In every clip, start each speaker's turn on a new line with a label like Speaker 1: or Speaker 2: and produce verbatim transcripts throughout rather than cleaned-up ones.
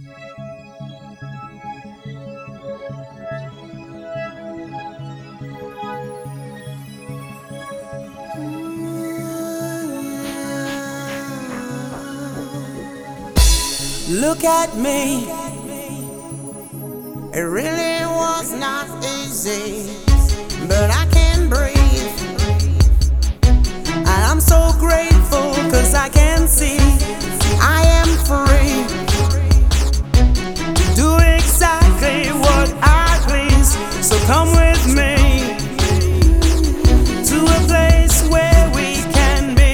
Speaker 1: Look at me. It really was not easy, but I can breathe. And I'm so grateful, cause I can see I am free to do exactly what I please. So come with me to a place where we can be.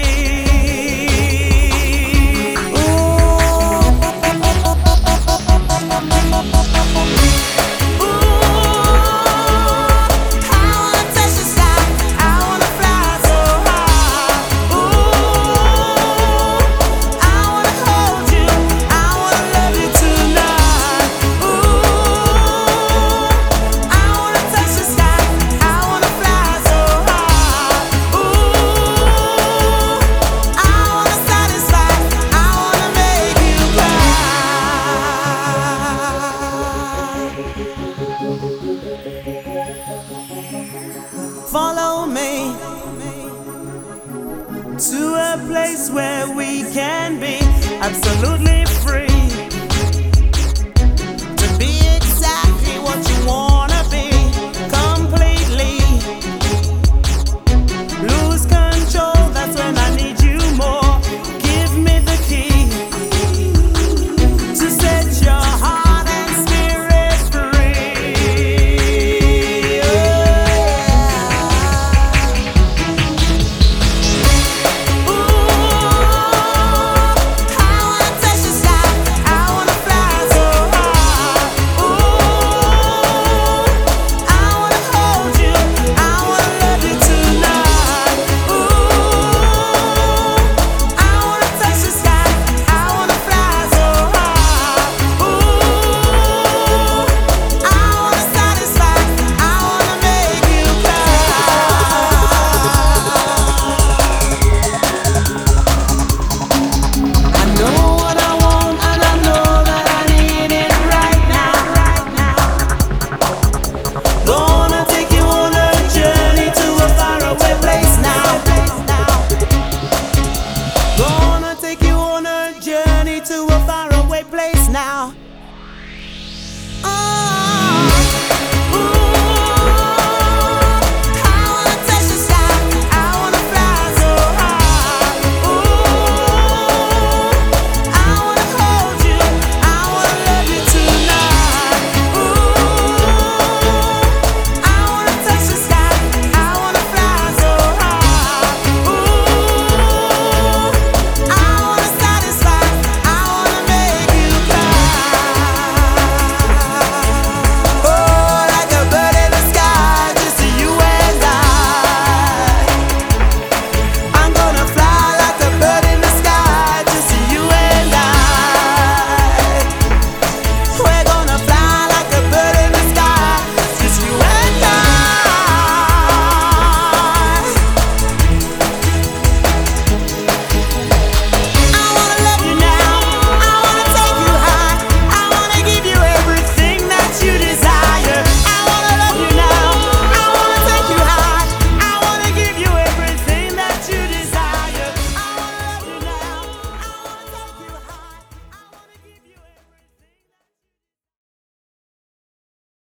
Speaker 1: Follow me to a place where we can be absolutely